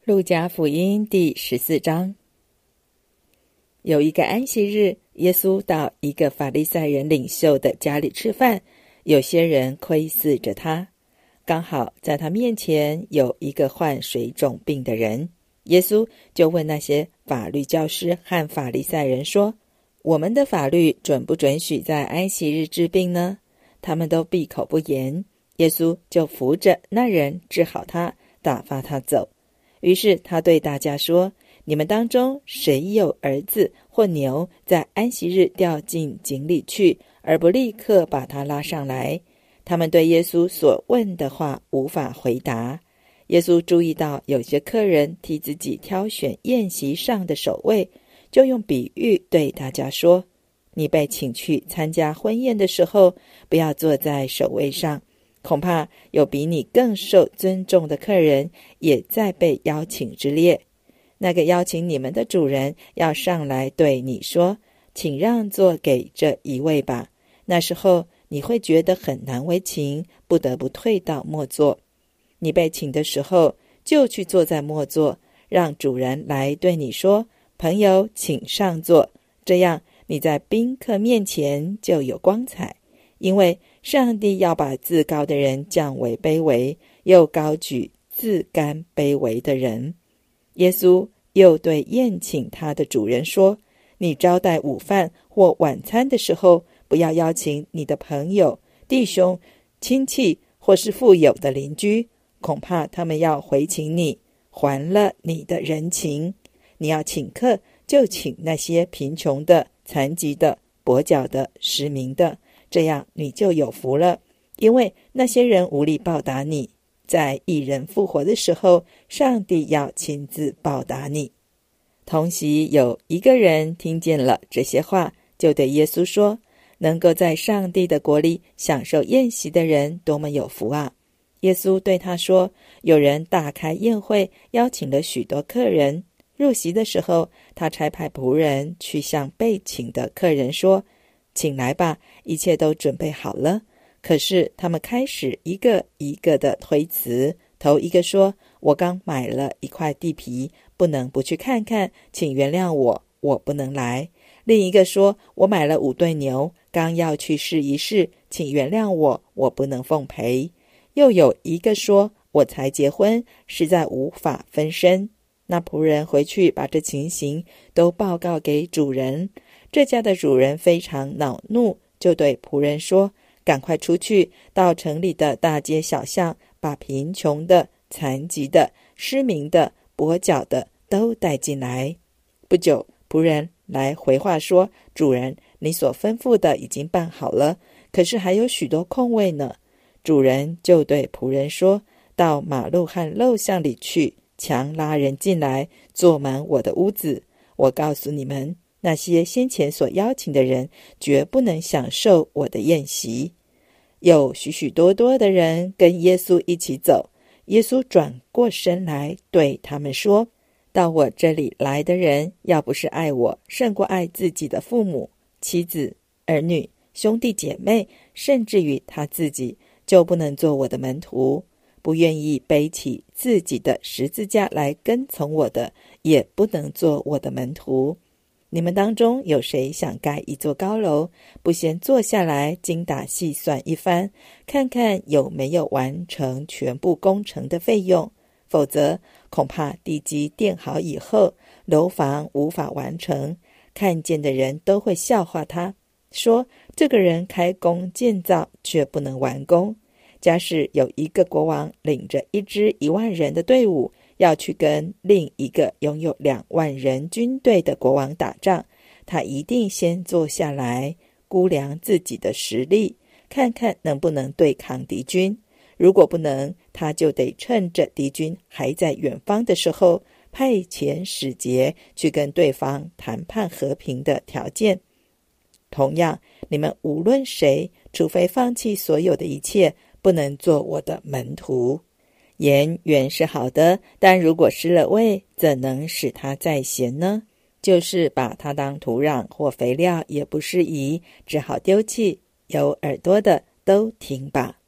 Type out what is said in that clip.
路加福音第14章。有一个安息日，耶稣到一个法利赛人领袖的家里吃饭，有些人窥视着他。刚好在他面前有一个患水肿病的人，耶稣就问那些法律教师和法利赛人说：我们的法律准不准许在安息日治病呢？他们都闭口不言。耶稣就扶着那人治好他，打发他走。于是他对大家说：你们当中谁有儿子或牛在安息日掉进井里去，而不立刻把他拉上来？他们对耶稣所问的话无法回答。耶稣注意到有些客人替自己挑选宴席上的首位，就用比喻对大家说：你被请去参加婚宴的时候，不要坐在首位上，恐怕有比你更受尊重的客人也在被邀请之列。那个邀请你们的主人要上来对你说：请让座给这一位吧。那时候你会觉得很难为情，不得不退到末座。你被请的时候，就去坐在末座，让主人来对你说：朋友，请上座。这样你在宾客面前就有光彩，因为上帝要把自高的人降为卑微，又高举自甘卑微的人。耶稣又对宴请他的主人说：你招待午饭或晚餐的时候，不要邀请你的朋友、弟兄、亲戚或是富有的邻居，恐怕他们要回请你，还了你的人情。你要请客，就请那些贫穷的、残疾的、跛脚的、失明的，这样你就有福了，因为那些人无力报答你。在义人复活的时候，上帝要亲自报答你。同席有一个人听见了这些话，就对耶稣说：能够在上帝的国里享受宴席的人多么有福啊！耶稣对他说：有人大开宴会，邀请了许多客人。入席的时候，他差派仆人去向被请的客人说：请来吧，一切都准备好了。可是他们开始一个一个的推辞。头一个说：我刚买了一块地皮，不能不去看看，请原谅我不能来。另一个说：我买了5对牛，刚要去试一试，请原谅我不能奉陪。又有一个说：我才结婚，实在无法分身。那仆人回去把这情形都报告给主人。这家的主人非常恼怒，就对仆人说：赶快出去，到城里的大街小巷，把贫穷的、残疾的、失明的、跛脚的都带进来。不久，仆人来回话说：主人，你所吩咐的已经办好了，可是还有许多空位呢。主人就对仆人说：到马路和陋巷里去，强拉人进来，坐满我的屋子。我告诉你们，那些先前所邀请的人，绝不能享受我的宴席。有许许多多的人跟耶稣一起走。耶稣转过身来对他们说：到我这里来的人，要不是爱我胜过爱自己的父母、妻子、儿女、兄弟姐妹，甚至于他自己，就不能做我的门徒。不愿意背起自己的十字架来跟从我的，也不能做我的门徒。你们当中有谁想盖一座高楼，不先坐下来精打细算一番，看看有没有完成全部工程的费用？否则恐怕地基垫好以后，楼房无法完成，看见的人都会笑话他，说这个人开工建造却不能完工。假使有一个国王领着一支10000人的队伍，要去跟另一个拥有20000人军队的国王打仗，他一定先坐下来估量自己的实力，看看能不能对抗敌军。如果不能，他就得趁着敌军还在远方的时候，派遣使节去跟对方谈判和平的条件。同样，你们无论谁，除非放弃所有的一切，不能做我的门徒。盐原是好的，但如果失了味，怎能使它再咸呢？就是把它当土壤或肥料也不适宜，只好丢弃。有耳朵的都听吧。